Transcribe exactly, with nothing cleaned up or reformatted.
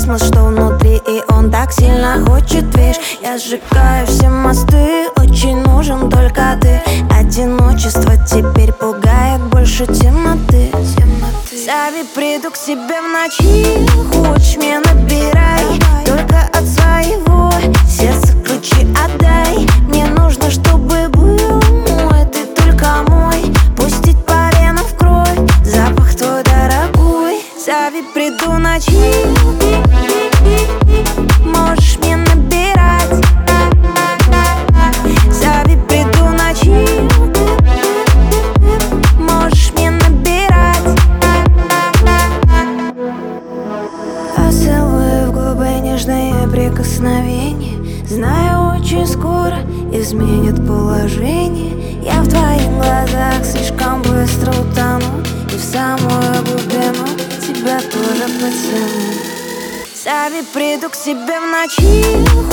космос, что внутри, и он так сильно хочет, видишь. Я сжигаю все мосты, очень нужен только ты. Одиночество теперь пугает больше темноты. Зови, приду к себе в ночи, хочешь меня набирай. Только от своего сердца ключи отдай. Мне нужно, чтобы был мой, ты только мой. Пустить по венам в кровь запах твой дорогой. Зови, приду в ночи, можешь меня набирать. Зови, приду в ночи, можешь меня набирать. Поцелуй в губы, нежные прикосновения. Знаю, очень скоро изменит положение. Я в твоих глазах слишком быстро утону, и в самую глубину тебя тоже потяну. Зови, приду к себе в ночи,